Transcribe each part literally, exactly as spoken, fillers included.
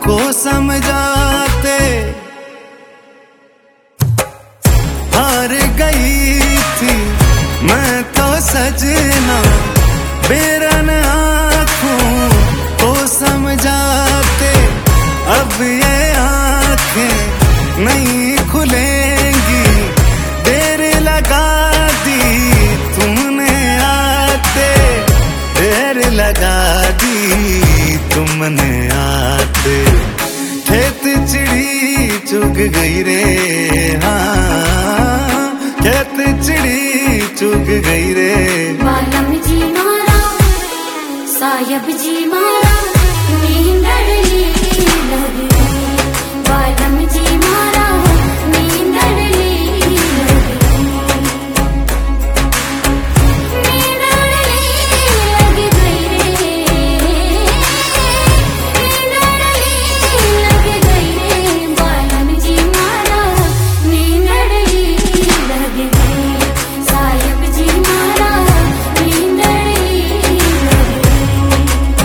को समझाते। हार गई थी मैं तो सजना, बेरन आँखों को समझाते। अब ये आँखें नहीं खुलेंगी, देर लगा दी तुमने आते, देर लगा दी तुमने आते। खेत चिड़ी चुग गई रे, हाँ खेत चिड़ी चुग गई रे। बालम जी मारा, सायब जी मारा, नींदड़ली लग गई। बालम जी मारा, नींदड़ली लग गई। नींदड़ली लग गई रे, नींदड़ली लग गई रे। बालम जी मारा, नींदड़ली लग गई। सायब जी मारा, नींदड़ली लग गई।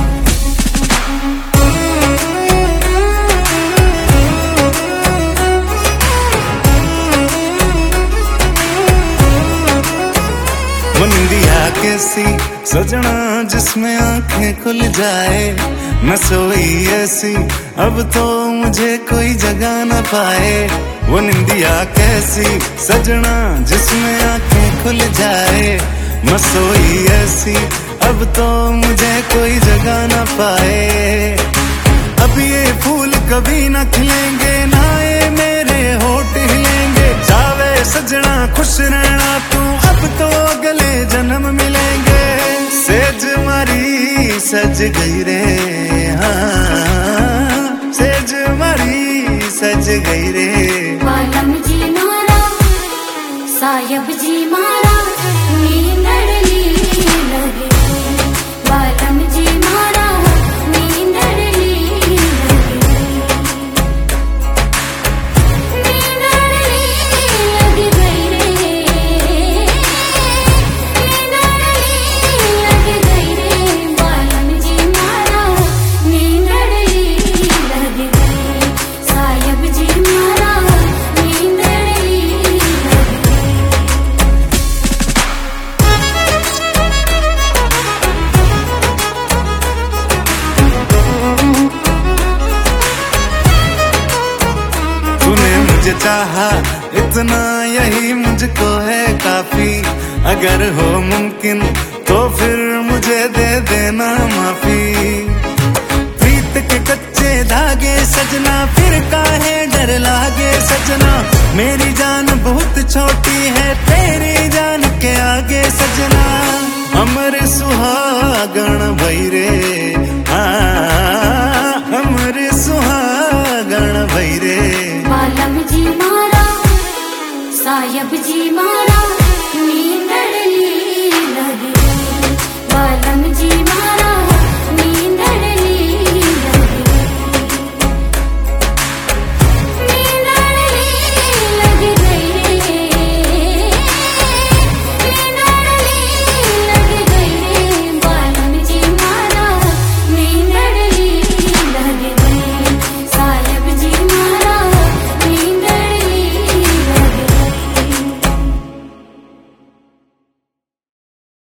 वो निंदिया कैसी सजना जिसमें आंखें खुल जाए, मैं सोई ऐसी अब तो मुझे कोई जगा न पाए। वो निंदिया कैसी सजना जिसमें आंखें खुल जाए, मैं सोई ऐसी अब तो मुझे कोई जगा न पाए। अब ये फूल कभी न खिलेंगे, ना ये मेरे होठ हिलेंगे। जावे सजना खुश रहना तू, अब तो अगले जन्म मिलेंगे। सेज मारी सज गई रे, हाँ सेज मारी सज गई रे। बालम जी मारा, सायब जी मारा, नींदड़ली लग गई। बालम जी मारा, नींदड़ली लग गई। नींदड़ली लग गई रे, नींदड़ली लग गई रे। बालम जी मारा, नींदड़ली लग गई। सायब जी मारा, नींदड़ली लग गई। तूने मुझे चाहा इतना, यही मुझको है काफी। अगर हो मुमकिन तो फिर मुझे दे देना माफी। प्रीत के कच्चे धागे सजना, फिर काहे डर लागे सजना। मेरी जान बहुत छोटी है तेरी जान के आगे सजना। अमर सुहागण भई रे, हाँ अमर सुहागण भई रे। बालम जी मारा, सायब जी मारा।